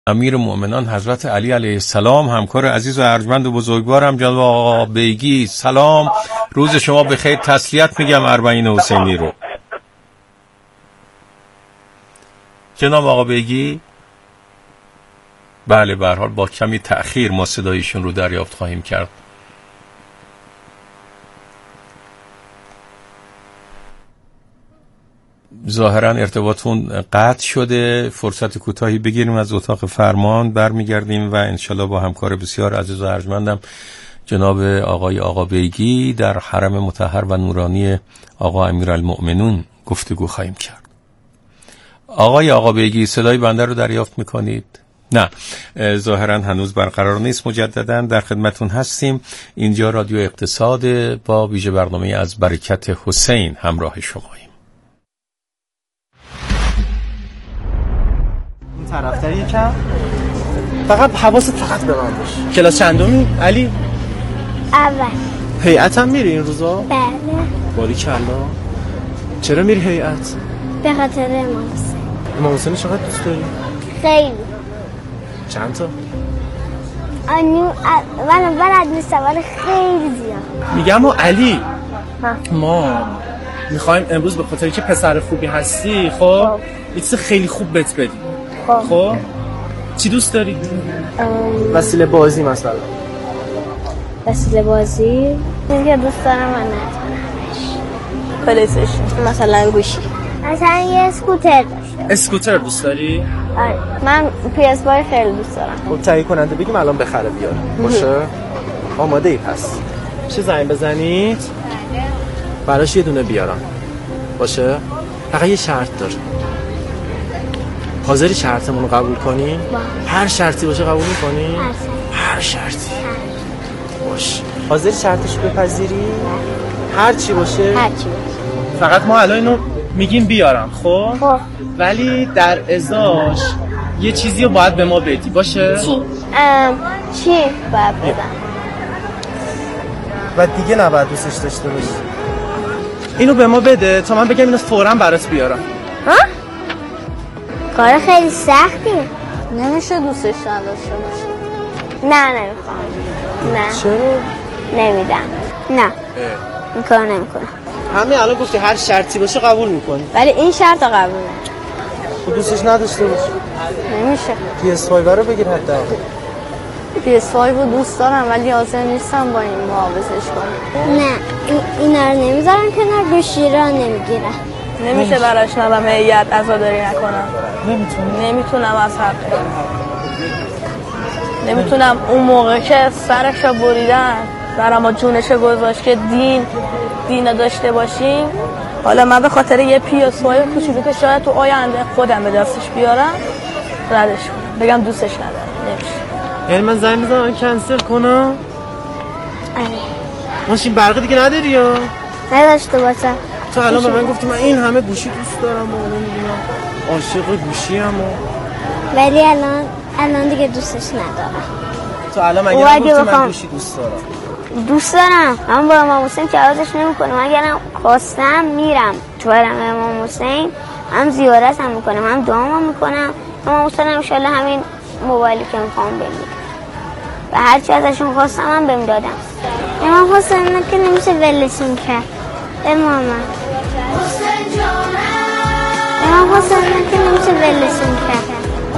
امیر المؤمنان حضرت علی علیه السلام، همکار عزیز و ارجمند و بزرگوارم جناب آقا بیگی، سلام، روز شما بخیر. تسلیت میگم اربعین حسینی رو. جناب آقا بیگی، بله، به هر حال با کمی تأخیر ما صدایشون رو دریافت خواهیم کرد. ظاهرا ارتباطون قطع شده. فرصت کوتاهی بگیریم از اتاق فرمان، برمیگردیم و انشالله با همکار بسیار عزیز و ارجمندم جناب آقا بیگی در حرم مطهر و نورانی آقا امیرالمؤمنین گفتگو خواهیم کرد. آقا بیگی، صدای بنده رو دریافت میکنید؟ نه، ظاهرا هنوز برقرار نیست. مجددا در خدمتون هستیم. اینجا رادیو اقتصاد با ویژه برنامه از برکت حسین همراه شماییم. این طرفتر یکم فقط حواست فقط به من باشه. کلاس چندمی علی؟ اول. هیئت هم میری این روزا؟ بله. باریکلا. چرا میری هیئت؟ به خاطر امام حسین. امام حسین چقدر دوست داری؟ خیلی. چند تا؟ من بلد نیستم ولی خیلی زیاد. میگم علی ما میخوایم امروز به خاطر که پسر خوبی هستی خب یه چیز خیلی خوب بهت بدیم. خب چی دوست داری؟ وسیله بازی مثلا. وسیله بازی؟ چیزی که دوست دارم من نتونمش. پلی استیشن مثلا، گوشی، مثلا یه اسکوتر داشته. اسکوتر دوست داری؟ آره، من PS بای خیلی دوست دارم. خب تهیه کننده بگیم الان بخره بیاره باشه؟ آماده ای پس چه زنگ بزنید براش یه دونه بیارم باشه؟ فقط یه شرط داره. حاضری شرطمون رو قبول کنی؟ هر شرطی باشه قبول میکنی؟ هر شرطی باشه. حاضری شرطش رو بپذیری؟ هر چی باشه؟ هر چی باشه. فقط ما الان اینو میگیم بیارم خب؟ ولی در ازاش یه چیزی رو باید به ما بدی باشه؟ چی باید بدم؟ و دیگه نباید دوستش داشته باشی. اینو به ما بده تا من بگم اینو فوراً برات بیارم. ها؟ کار خیلی سختیه. نمیشه دوستش نداشته باشی. نه نمیخوام. نه. چرا؟ نمیدم. نه. این کار نمیکنم. همین الان گفتی هر شرطی باشه قبول میکنی. ولی این شرط قبول نمیکنم. خب دوستش نداشته باشی. نمیشه. PS5 رو بگیر حتی. PS5 رو دوست دارم ولی حاضر نیستم با این محافظش کنم. نه اینا رو نمیذارم کنار، گوشی را نمیگیرم. نمیشه براش ندم هیئت عزاداری نکنم. نمیتونم از حق. نمیتونم اون موقع که سرش رو بریدن برام ما جونش گذاشت که دین داشته باشیم. حالا من به خاطر یه PS5 کوچولو که شاید تو آینده خودم به دستش بیارم ردش کنم، بگم دوستش ندارم. نمیشه. یعنی من زنگ بزنم کنسل کنم؟ آره. ماشین برقی دیگه نداری یا؟ نداشته باشم. تو الان به من گفتی من این همه گوشی دوست دارم و نمیدونم عاشق گوشی هم ولی الان دیگه دوستش ندارم. تو الان مگه نگفتی من گوشی دوست دارم؟ دوست دارم. من با امام حسین جوازش نمیکنم. اگرم خواستم میرم تو حرم امام حسین، هم زیارت هم میکنم هم دعا هم میکنم. امام حسین ان شاء الله همین موبایلی که میخوام بهم و هر چی ازشون خواستم هم بهم دادم. امام حسین که نمیشه ولشون کرد. امام حسین که نمیشه ولشون کرد.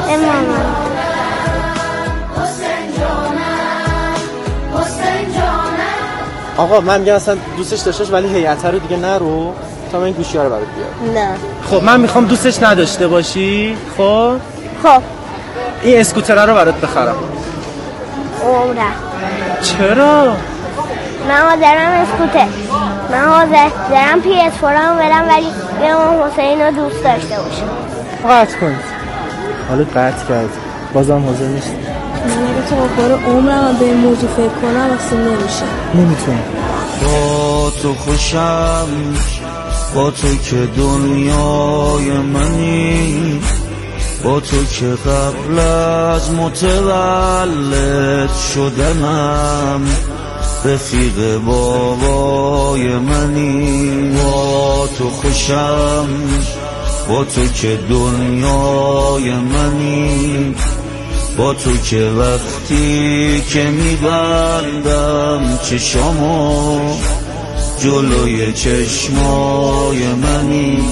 آقا من میگم اصلا دوستش داشتش ولی هیئت رو دیگه نرو تا من این گوشی ها رو برات بیارم. نه. خب من میخوام دوستش نداشته باشی. خب این اسکوتر رو برات بخرم. عمره. چرا؟ من حاضرم اسکوتر. من حاضرم PS4 رو برم ولی امام حسین رو دوست داشته باشم. قطع کنید. حالا قطع کرد بازم حاضر نیست. من اگه تو آخر عمرم به این موضوع فکر کنم اصلا نمیتونم. با تو خوشم، با تو که دنیای منی، با تو که قبل از متولد شدنم رفیق بابای منی. با تو خوشم، با تو که دنیای منی، با تو که وقتی که میبندم چشامو جلوی چشمای منی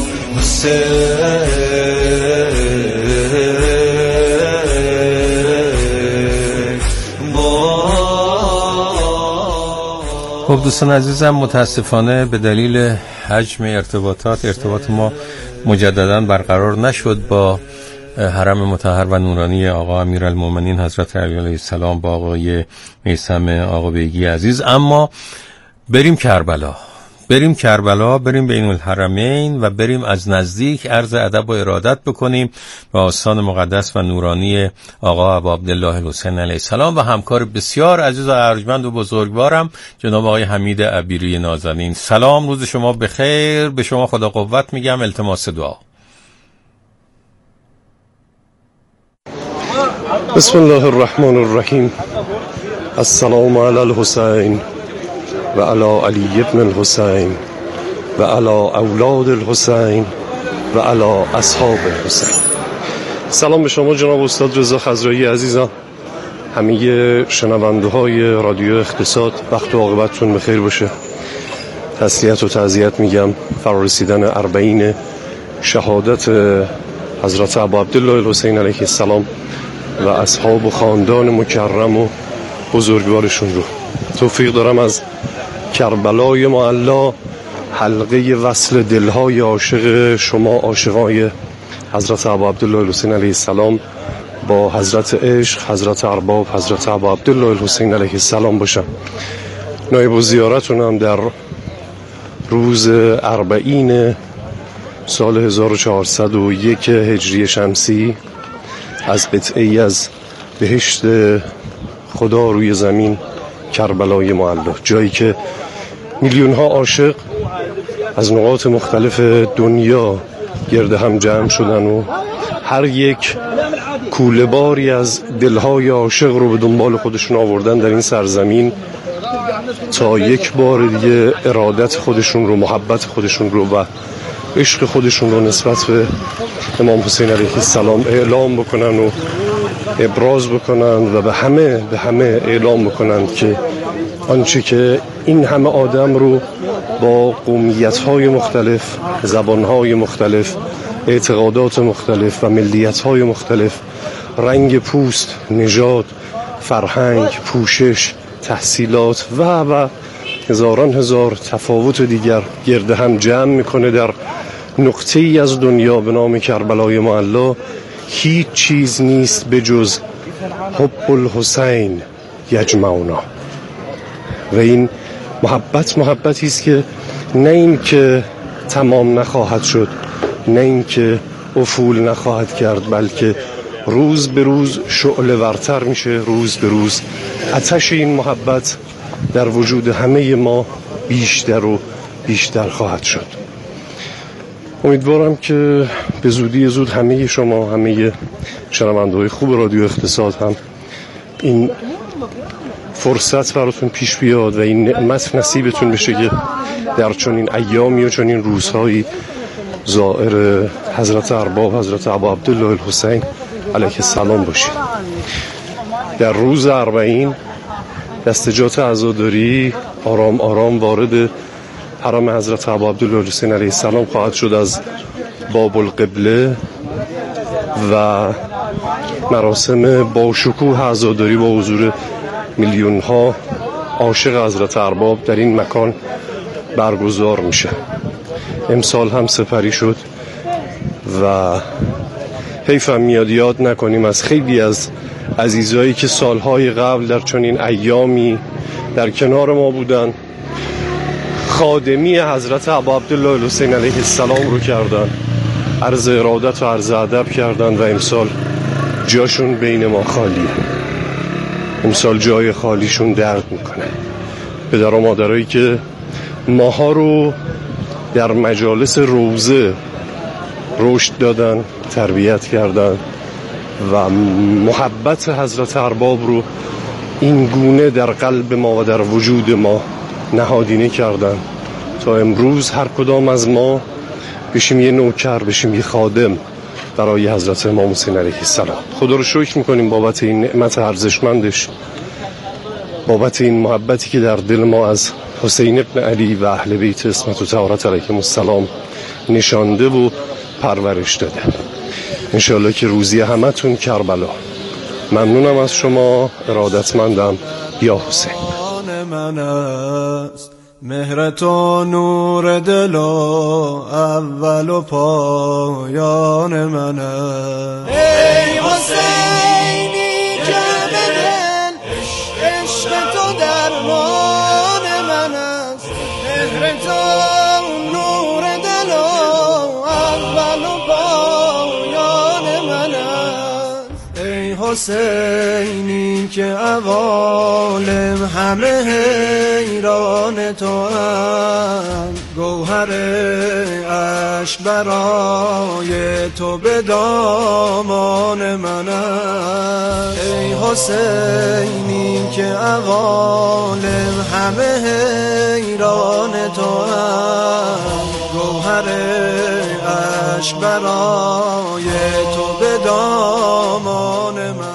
خب دوستان عزیزم، متاسفانه به دلیل حجم ارتباط ما مجددا برقرار نشد با حرم مطهر و نورانی آقا امیرالمومنین حضرت علی علیه السلام با آقای میثم آقابیگی عزیز. اما بریم کربلا، بریم بین الحرمین و بریم از نزدیک عرض ادب و ارادت بکنیم به آستان مقدس و نورانی آقا ابا عبدالله الحسین علیه السلام و همکار بسیار عزیز و ارجمند و بزرگوارم جناب آقای حمید عبیری نازنین. سلام، روز شما بخیر. به شما خدا قوت میگم، التماس دعا. بسم الله الرحمن الرحیم. السلام علی الحسین و علی علی ابن الحسین و علی اولاد الحسین و علی اصحاب الحسین. سلام به شما جناب استاد رضا خضرایی عزیزم، همه شنونده های رادیو اقتصاد. وقت و عاقبتتون بخیر باشه. تسلیت و تعزیت میگم فرارسیدن 40 شهادت حضرت ابا عبدالله الحسین علیه السلام و اصحاب و خاندان مکرم و بزرگوارشون رو. توفیق دارم از کربلای معلا، حلقه وصل دلهای عاشق شما عاشقای حضرت ابا عبدالله الحسین علیه السلام با حضرت عشق، حضرت ارباب، حضرت ابا عبدالله الحسین علیه السلام باشم. نایب الزیارتونم در روز 40 سال 1401 هجری شمسی از قطعه‌ای از بهشت خدا روی زمین، کربلای معلا، جایی که میلیون ها عاشق از نقاط مختلف دنیا گرد هم جمع شدن و هر یک کوله باری از دلهای عاشق رو به دنبال خودشون آوردن در این سرزمین تا یک بار دیگه ارادت خودشون رو، محبت خودشون رو و عشق خودشون رو نسبت به امام حسین علیه السلام اعلام بکنن و ابراز بکنن و به همه اعلام بکنن که آنچه که این همه آدم رو با قومیت‌های مختلف، زبان‌های مختلف، اعتقادات مختلف و ملیت‌های مختلف، رنگ پوست، نژاد، فرهنگ، پوشش، تحصیلات و هزاران هزار تفاوت دیگر گرد هم جمع میکنه در نقطه‌ای از دنیا به نام کربلای معلا. هیچ چیز نیست به جز حب الحسین یجمعنا. و این محبتی است که نه این که تمام نخواهد شد، نه این که افول نخواهد کرد، بلکه روز به روز شعله ورتر میشه. روز به روز آتش این محبت در وجود همه ما بیشتر و بیشتر خواهد شد. امیدوارم که به زودی زود همه شما، همه شنونده‌های خوب رادیو اقتصاد هم این فرصت براتون پیش بیاد و این نعمت نصیبتون بشه که در چنین ایامی و چنین روزهایی زائر حضرت ارباب، حضرت ابا عبدالله الحسین علیه السلام باشید. در روز 40 دستجات عزاداری آرام آرام وارد حرم حضرت ابا عبدالله الحسین علیه السلام خواهد شد از باب القبله و مراسم با شکوه عزاداری با حضور میلیون ها عاشق حضرت ارباب در این مکان برگزار میشه. امسال هم سپری شد و حیفم میاد یاد نکنیم از خیلی از عزیزایی که سالهای قبل در چنین ایامی در کنار ما بودن، خادمی حضرت ابا عبدالله الحسین علیه السلام رو کردن، عرض ارادت و عرض ادب کردن و امسال جاشون بین ما خالیه. امسال جای خالیشون درد میکنه. پدر و مادرایی که ماها رو در مجالس روزه رشد دادن، تربیت کردن و محبت حضرت ارباب رو این گونه در قلب ما و در وجود ما نهادینه کردن تا امروز هر کدام از ما بشیم یه نوکر، بشیم یه خادم برای حضرت امام حسین علیه السلام. خدا رو شکر میکنیم بابت این نعمت ارزشمندش، بابت این محبتی که در دل ما از حسین ابن علی و اهل بیت عصمت و طهارت علیهم السلام نشانده و پرورش داده. انشاءالله که روزی همتون کربلا. ممنونم از شما، ارادتمندم. یا حسین. من است مهر تو نور دل و اول و پایان من است. ای حسینی که به دل عشق تو درمان من است. مهر تو نور دل و اول و پایان من است. ای حسینی که عوالم همه حیران تو هم، گوهر عشق برای تو به دامان من است. ای حسینی که عوالم همه حیران تو هم، گوهر عشق برای تو به دامان من است.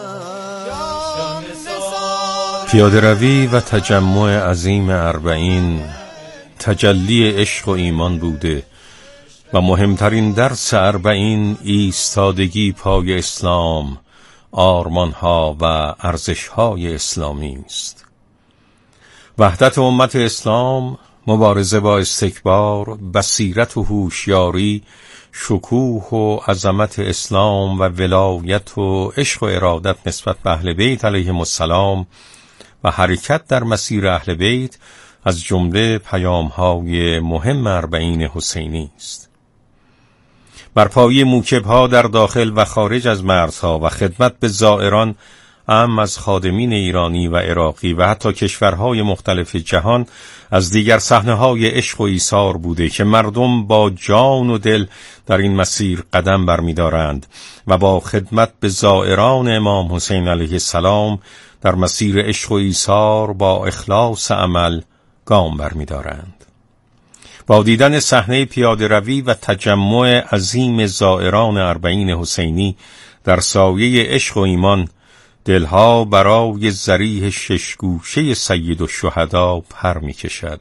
پیاده روی و تجمع عظیم اربعین تجلی عشق و ایمان بوده و مهمترین درس اربعین ایستادگی پای اسلام، آرمانها و ارزشهای اسلامی است. وحدت امت اسلام، مبارزه با استکبار، بصیرت و هوشیاری، شکوه و عظمت اسلام و ولایت و عشق و ارادت نسبت به اهل بیت علیهم السلام و حرکت در مسیر اهل بیت از جمله پیام‌های مهم اربعین حسینی است. برپایی موکب‌ها در داخل و خارج از مرزها و خدمت به زائران، اعم از خادمین ایرانی و عراقی و حتی کشورهای مختلف جهان، از دیگر صحنه‌های عشق و ایثار بوده که مردم با جان و دل در این مسیر قدم برمی‌دارند و با خدمت به زائران امام حسین علیه السلام در مسیر عشق و ایثار با اخلاص عمل گام برمی‌دارند. با دیدن صحنه پیاده روی و تجمع عظیم زائران اربعین حسینی در سایه عشق و ایمان، دلها برای ضریح ششگوشه سید الشهدا پر می‌کشد.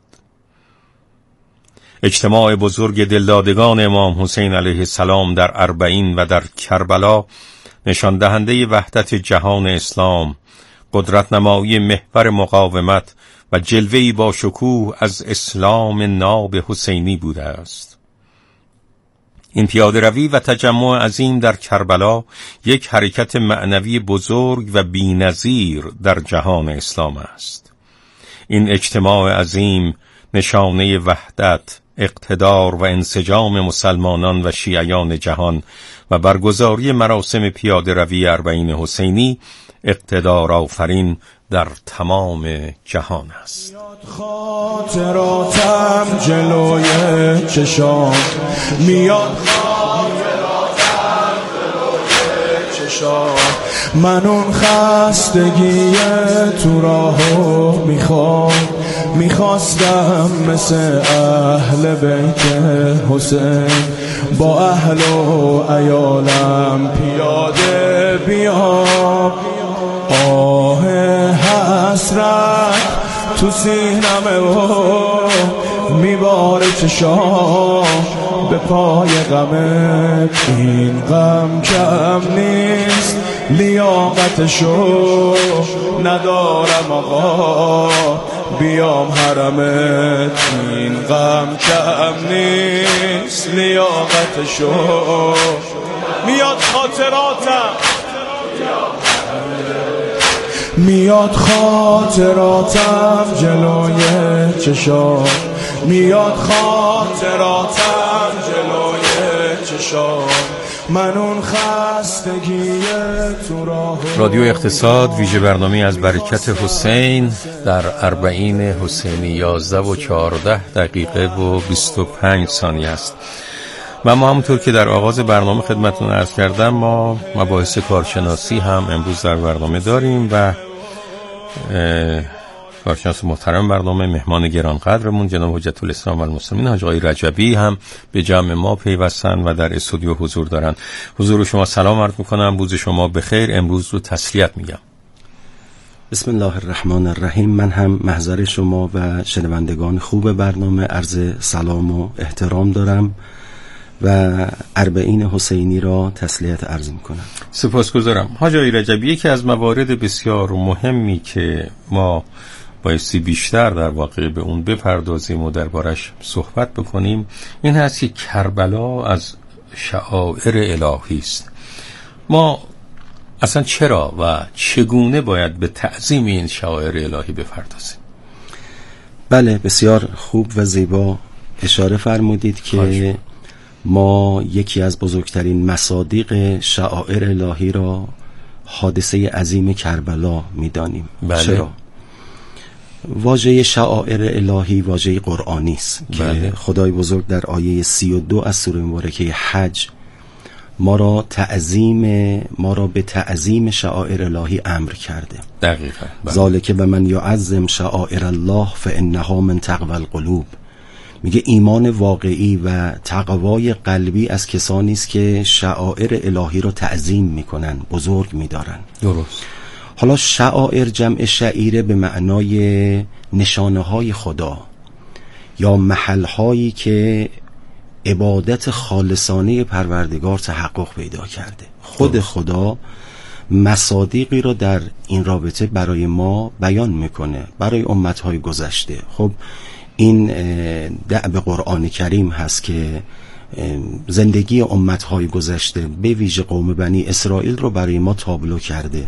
اجتماع بزرگ دلدادگان امام حسین علیه السلام در اربعین و در کربلا نشان دهنده وحدت جهان اسلام، قدرت نمایی محور مقاومت و جلوه‌ای با شکوه از اسلام ناب حسینی بوده است. این پیاده روی و تجمع عظیم در کربلا یک حرکت معنوی بزرگ و بی‌نظیر در جهان اسلام است. این اجتماع عظیم نشانه وحدت، اقتدار و انسجام مسلمانان و شیعیان جهان و برگزاری مراسم پیاده روی اربعین حسینی اقتدار آفرین در تمام جهان است. خاطراتم جلوی چشام میاد، خاطراتم جلوی چشام، من اون خستگی تو راهو میخواستم مثل اهل بیت حسین با اهل و عیالم پیاده بیام. آه حسرت تو سینمه و میباره چشام به پای غمت، این غم کم نیست لیاقتشو ندارم آقا بیام حرمت، این غم کم نیست لیاقتشو. میاد خاطراتم، میاد خاطراتم جلوی چشام، میاد خاطراتم جلوی چشام، من اون خستگی تو راه. رادیو اقتصاد، ویژه برنامه از برکت حسین در اربعین حسینی 11 و 14 دقیقه و 25 ثانیه است. و ما همونطور که در آغاز برنامه خدمتتون عرض کردم، ما مباحث کارشناسی هم امروز در برنامه داریم و کارشناس محترم برنامه، مهمان گرانقدرمون جناب حجت الاسلام و المسلمین حاج آقای رجبی هم به جمع ما پیوستن و در استودیو حضور دارن. حضور شما سلام عرض میکنم، روز شما بخیر. امروز رو تسلیت میگم. بسم الله الرحمن الرحیم. من هم محضر شما و شنوندگان خوب برنامه عرض سلام و احترام دارم و اربعین حسینی را تسلیت عرض میکنم. سپاسگزارم. حاج آقای رجبی، یکی از موارد بسیار مهمی که ما بایستی بیشتر در واقع به اون بپردازیم و دربارش صحبت بکنیم این هست که کربلا از شعائر الهی است. ما اصلا چرا و چگونه باید به تعظیم این شعائر الهی بپردازیم؟ بله، بسیار خوب و زیبا اشاره فرمودید که ما یکی از بزرگترین مصادیق شعائر الهی را حادثه عظیم کربلا می‌دانیم. بله. چرا؟ واژه شعائر الهی واژه قرآنی است که خدای بزرگ در آیه 32 از سوره مبارکه حج ما را به تعظیم شعائر الهی امر کرده. دقیقاً. ذالک و من یعظم شعائر الله فانها من تقوی القلوب. میگه ایمان واقعی و تقوای قلبی از کسانی است که شعائر الهی را تعظیم میکنن، بزرگ میدارن. درست. حالا شعائر جمع شعیره به معنای نشانه های خدا یا محل هایی که عبادت خالصانه پروردگار تحقق پیدا کرده. خود خدا مصادیقی را در این رابطه برای ما بیان میکنه، برای امتهای گذشته. خب این دعب قرآن کریم هست که زندگی امتهای گذشته به ویژه قوم بنی اسرائیل رو برای ما تابلو کرده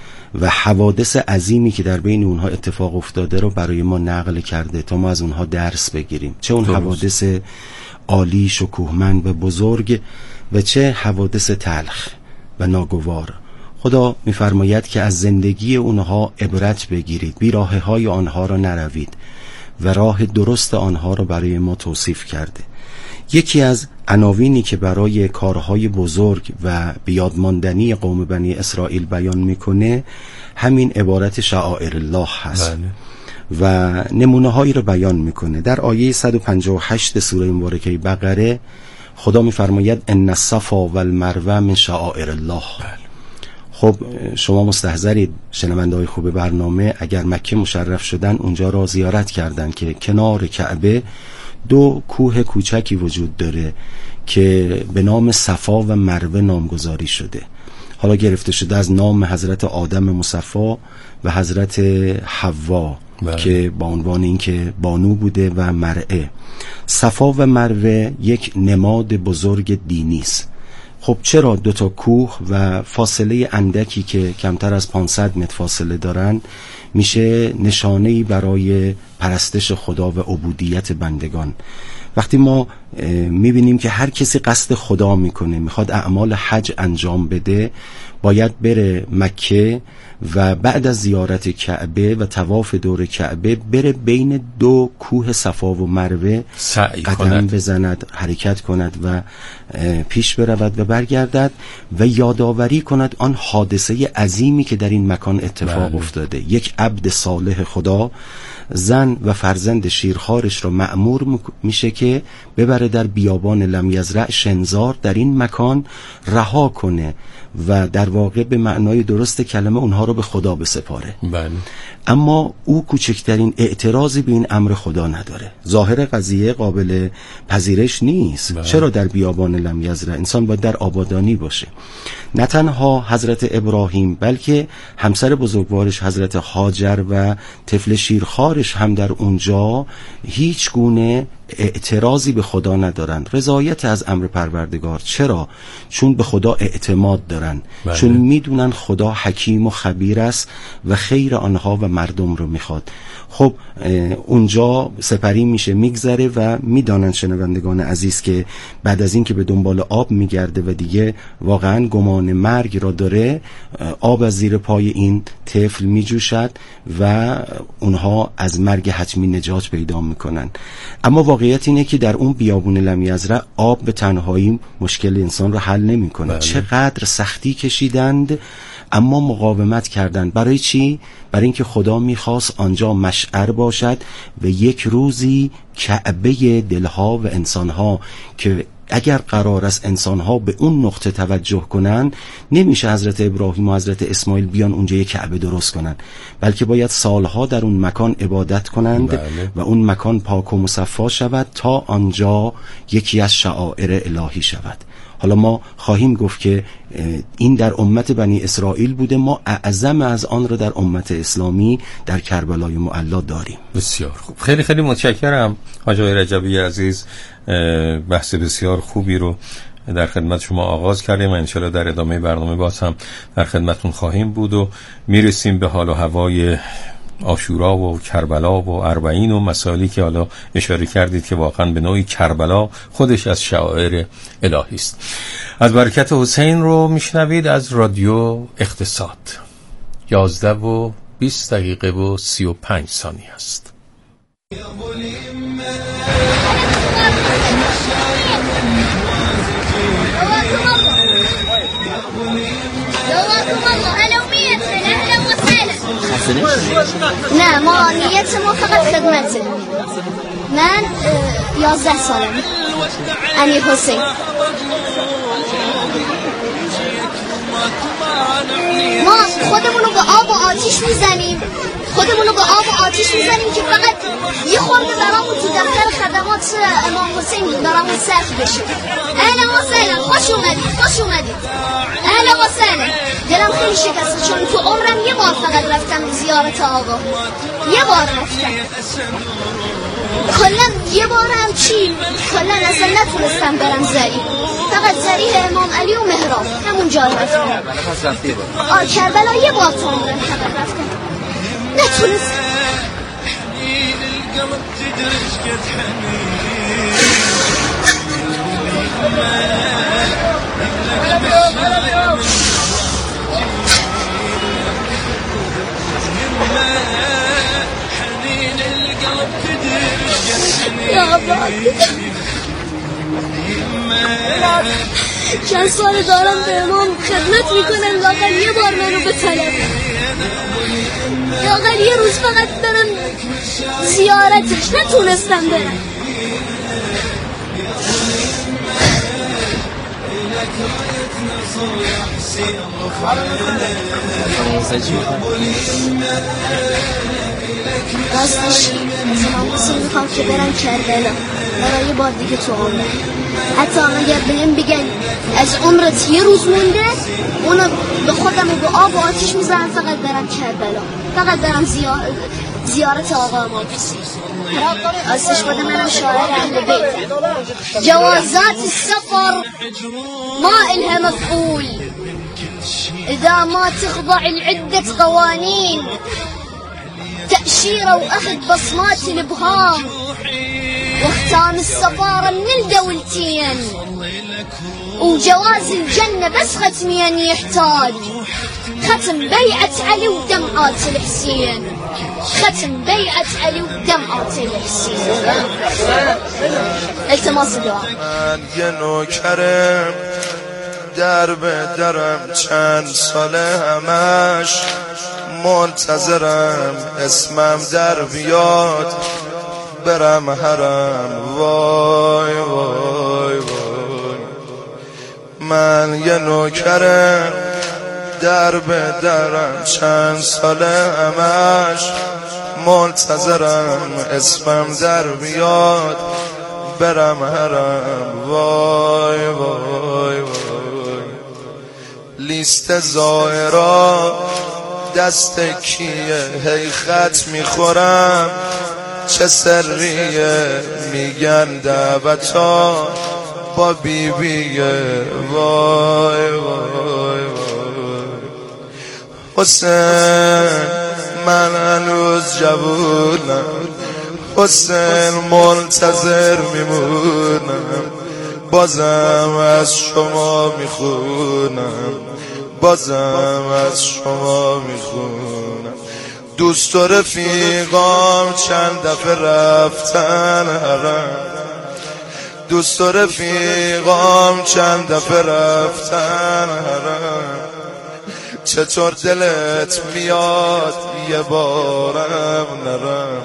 و حوادث عظیمی که در بین اونها اتفاق افتاده رو برای ما نقل کرده تا ما از اونها درس بگیریم، چه اون حوادث عالی شکوهمند و بزرگ و چه حوادث تلخ و ناگوار. خدا می‌فرماید که از زندگی اونها عبرت بگیرید، بیراهه‌های آنها را نروید و راه درست آنها را برای ما توصیف کرده. یکی از عناوینی که برای کارهای بزرگ و بیادماندنی قوم بنی اسرائیل بیان میکنه همین عبارت شعائر الله هست. بله. و نمونه هایی رو بیان میکنه. در آیه 158 سوره مبارکه بقره خدا میفرماید ان الصفا والمروه من شعائر الله. بله. خب شما مستحضرید شنونده‌های خوب برنامه اگر مکه مشرف شدن اونجا را زیارت کردن که کنار کعبه دو کوه کوچکی وجود داره که به نام صفا و مروه نامگذاری شده. حالا گرفته شده از نام حضرت آدم مصفا و حضرت حوا که با عنوان این که بانو بوده و مرعه. صفا و مروه یک نماد بزرگ دینی است. خب چرا دو تا کوه و فاصله اندکی که کمتر از 500 متر فاصله دارن میشه نشانه‌ای برای پرستش خدا و عبودیت بندگان. وقتی ما میبینیم که هر کسی قصد خدا میکنه، میخواد اعمال حج انجام بده، باید بره مکه و بعد از زیارت کعبه و طواف دور کعبه بره بین دو کوه صفا و مروه قدم بزند، حرکت کند و پیش برود و برگردد و یادآوری کند آن حادثه عظیمی که در این مکان اتفاق افتاده. یک عبد صالح خدا زن و فرزند شیرخوارش را مأمور میشه که ببره در بیابان لم یزرع شنزار در این مکان رها کنه و در واقع به معنای درست کلمه اونها رو به خدا بسپاره. بله. اما او کوچکترین اعتراضی به این امر خدا نداره. ظاهر قضیه قابل پذیرش نیست. بله. چرا در بیابان لم یزرع؟ انسان باید در آبادانی باشه. نه تنها حضرت ابراهیم بلکه همسر بزرگوارش حضرت هاجر و طفل شیرخوارش هم در اونجا هیچ گونه اعتراضی به خدا ندارن، رضایت از امر پروردگار. چرا؟ چون به خدا اعتماد دارن. بله. چون میدونن خدا حکیم و خبیر است و خیر آنها و مردم رو میخواد. خب اونجا سپری میشه، میگذره و میدانن شنوندگان عزیز که بعد از این که به دنبال آب میگرده و دیگه واقعا گمان مرگ را داره، آب از زیر پای این طفل میجوشد و اونها از مرگ حتمی نجات پیدا میکنن. اما واقعیت اینه که در اون بیابون لم یزرع آب به تنهایی مشکل انسان رو حل نمیکنه. بله. چقدر سختی کشیدند اما مقاومت کردند. برای چی؟ برای اینکه خدا میخواست آنجا مشعر باشد و یک روزی کعبه دلها و انسانها، که اگر قرار است انسانها به اون نقطه توجه کنن، نمیشه حضرت ابراهیم و حضرت اسماعیل بیان اونجا یک کعبه درست کنن، بلکه باید سالها در اون مکان عبادت کنند. بله. و اون مکان پاک و مصفا شود تا آنجا یکی از شعائر الهی شود. حالا ما خواهیم گفت که این در امت بنی اسرائیل بوده، ما اعظم از آن را در امت اسلامی در کربلای معلی داریم. بسیار خوب، خیلی خیلی متشکرم حاج آقای رجبی عزیز. بحث بسیار خوبی رو در خدمت شما آغاز کردیم و انشالله در ادامه برنامه باز هم در خدمتون خواهیم بود و میرسیم به حال و هوای عاشورا و کربلا و اربعین و مسائلی که حالا اشاره کردید که واقعا به نوعی کربلا خودش از شعائر الهی است. از برکت حسین رو میشنوید از رادیو اقتصاد. 11:20:35 است. نه، ما نیت ما فقط خدمته. من 11 سالم، علی حسین. ما خودمونو به آب و آتیش میزنیم، که فقط یه خورده برامون تو دفتر خدمات امام حسین برامون صرف بشه. اهلا و سهلا، خوش اومدید. اهلا و سهلا. دلم خیلی شکسته چون تو عمرم یه بار فقط رفتم زیارت آقا، یه بار رفتم. کلا یه بار هم کلا اصلا نتونستم برم زری، فقط زری امام علی و مهراب همون جا رفتم. کربلا یه بار تو عمرم فقط رفتم، نتونستم. چند سال دارم به امام خدمت میکنم، لااقل یه بار منو بطلب، لااقل یه روز فقط برم زیارتش، نتونستم برم. راستش امام حسین میخوام که برم کربلا برای یه بار دیگه تو عمر. حتی اگر بهم بگن از عمرت یه روز مونده، اونو به خودم و به آب و آتیش میزنم فقط برم کربلا، فقط برم زیارت آقا امام حسین. راستش خود منم شاعر اهل بیت. جوازات السفر ما إلها مفعول إذا ما تخضع العدة قوانين، تأشيرة وأخذ بصمات الإبهام واختام السفارة من الدولتين، وجواز الجنة بس ختمين يحتاج، ختم بيعة علي ودمعات الحسين، ختم بيعة علي ودمعات الحسين. التماس دعاء. من یه نوکرم در به درم، چند ساله همش منتظرم اسمم در بیاد برم حرم. وای وای وای، من یه نوکرم در به درم، چند ساله همش منتظرم اسمم در بیاد برم حرم. وای وای وای، لیست زائرا دست کیه؟ هی خط میخورم چه سریه؟ میگن دعوتا با بیبیه. وای وای وای، حسین من هنوز جوونم، حسین منتظر میمونم، بازم از شما میخونم، بازم از شما میخونم. دوست و رفیقام چند دفعه رفتن حرم، دوست و رفیقام چند دفعه رفتن حرم، چطور دلت میاد یه بارم نرم،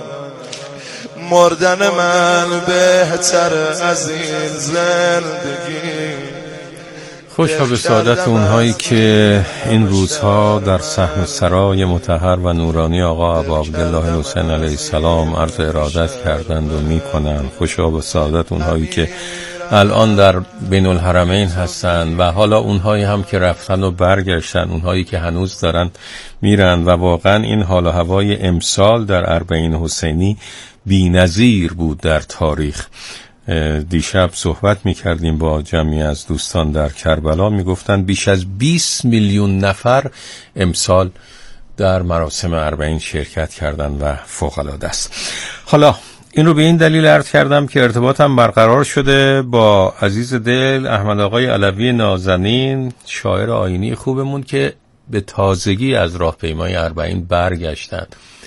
مردن من بهتر از این زندگی. خوشا به سعادت اونهایی که این روزها در صحن سرای مطهر و نورانی آقا ابا عبدالله حسین علیه السلام عرض ارادت کردند و میکنند. خوشا به سعادت اونهایی که الان در بین الحرمین هستند و حالا اونهایی هم که رفتن و برگشتن، اونهایی که هنوز دارن میرن. و واقعا این حال و هوای امسال در اربعین حسینی بی‌نظیر بود در تاریخ. دیشب صحبت میکردیم با جمعی از دوستان در کربلا، میگفتن بیش از 20 میلیون نفر امسال در مراسم اربعین شرکت کردن و فوق‌العاده است. حالا این رو به این دلیل عرض کردم که ارتباطم برقرار شده با عزیز دل احمد آقای علوی نازنین، شاعر آیینی خوبمون که به تازگی از راهپیمای اربعین برگشتن.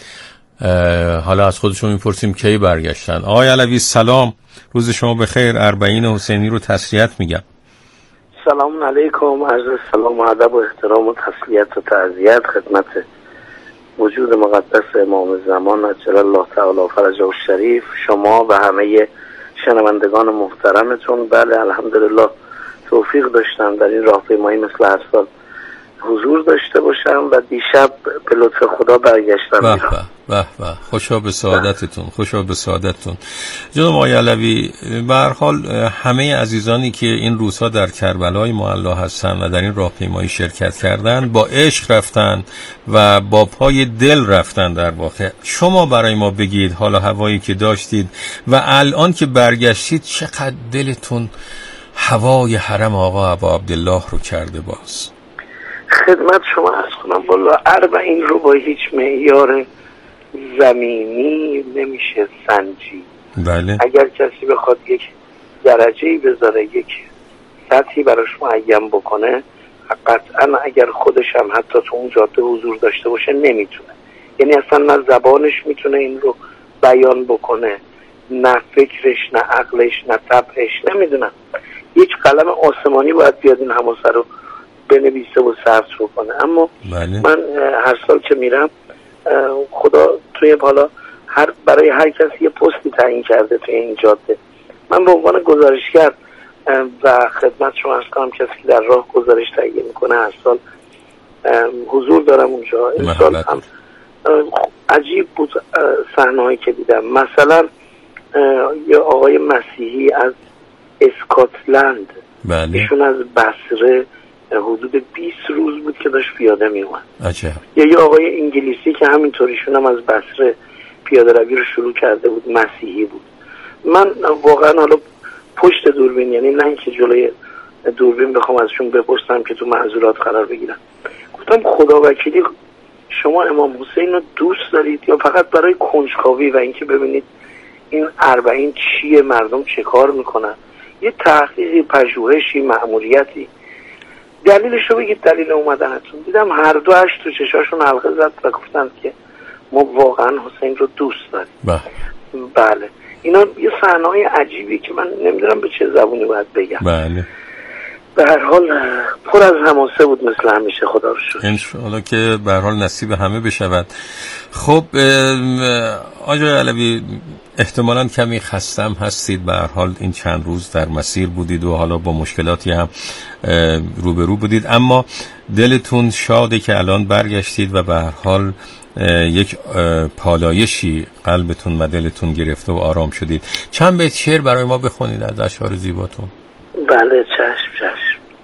حالا از خودشون میپرسیم کی برگشتن. آقای علوی سلام، روز شما بخیر. اربعین حسینی رو تسلیت میگم. سلام علیکم، عرض سلام و ادب و احترام و تسلیت و تعزیت خدمت وجود مقدس امام زمان عجل الله تعالی فرجه الشریف، شما و همه شنوندگان محترمتون. بله الحمدلله توفیق داشتم در این راهپیمایی مثل هر سال حضور داشته باشم و دیشب به لطف خدا برگشتم. به خوشا به سعادتتون، خوشا به سعادتتون. جناب آقای علوی، به هر حال همه عزیزانی که این روزها در کربلای معلا هستن و در این راهپیمایی شرکت کردن با عشق رفتن و با پای دل رفتن. در واقع شما برای ما بگید حالا هوایی که داشتید و الان که برگشتید چقدر دلتون هوای حرم آقا ابا عبدالله رو کرده باز. خدمت شما عرض کنم والا اربعین رو با هیچ معیار زمینی نمیشه سنجی. بله. اگر کسی بخواد یک درجه‌ای بذاره، یک سطحی براش معین بکنه، قطعا اگر خودش هم حتی تو اون جاده حضور داشته باشه نمیتونه. یعنی اصلا نه زبانش میتونه این رو بیان بکنه، نه فکرش، نه عقلش، نه طبعش، نمیدونم. یک قلم آسمانی باید بیاد این حماسه رو بنویسه و ثبت بکنه. اما بله. من هر سال که میرم خدا توی حالا برای هر کسی یه پستی تعیین کرده توی این جاده. من به عنوان گزارشگر و خدمت شما عرض کنم کسی که در راه گزارش تهیه میکنه هر سال حضور دارم اونجا. این سال هم عجیب بود صحنه‌هایی که دیدم. مثلا یه آقای مسیحی از اسکاتلند، بله. ایشون از بصره حدود 20 روز بود که داشت پیاده میومد. عجب. یه آقای انگلیسی که همینطوریشون هم از بصره پیاده روی رو شروع کرده بود، مسیحی بود. من واقعا حالا پشت دوربین، یعنی نه اینکه جلوی دوربین بخوام ازشون بپرسم که تو معذورات قرار بگیرم، گفتم خدا وکیلی شما امام حسین رو دوست دارید یا فقط برای کنجکاوی و اینکه ببینید این اربعین چیه، مردم چه کار میکنن، یه تحقیقی، پژوهشی، مأموریتی، دلیلش رو بگید، دلیل اومدنتون. دیدم هر دو اش تو چشاشون حلقه زد و گفتن که ما واقعا حسین رو دوست داریم. بله اینا یه صحنه‌های عجیبی که من نمیدونم به چه زبونی باید بگم. بله به هر حال پر از حماسه بود مثل همیشه، خدا رو شکر. انشاءالله که به هر حال نصیب همه بشود. خب آقای علوی، احتمالاً کمی خستم هستید، به هر حال این چند روز در مسیر بودید و حالا با مشکلاتی هم روبرو بودید، اما دلتون شاده که الان برگشتید و به هر حال یک پالایشی قلبتون و دلتون گرفته و آرام شدید. چند بیت شعر برای ما بخونید از اشعار زیباتون. بله چشم.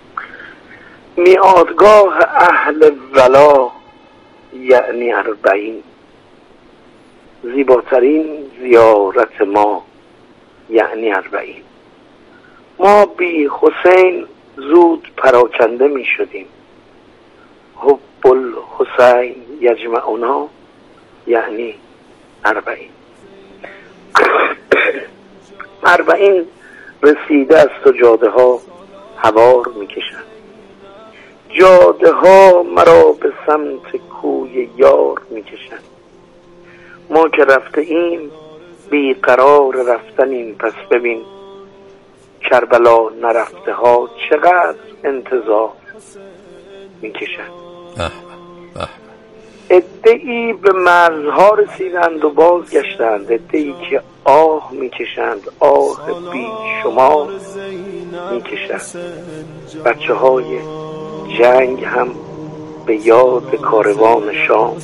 میادگاه اهل ولا یعنی اربعین، زیباترین زیارت ما یعنی اربعین. ما بی حسین زود پراکنده می شدیم، حب الحسین یجمعنا یعنی اربعین. اربعین رسیده است و جاده ها هوار می کشند، جاده ها مرا به سمت کوی یار می کشند. ما که رفته ایم بیقرار رفتنیم، پس ببین کربلا نرفته ها چقدر انتظار می کشند. عده‌ای به مرزها رسیدند و بازگشتند، عده‌ای که آه میکشند، آه بی شما میکشند. بچه های جنگ هم به یاد کاروان شام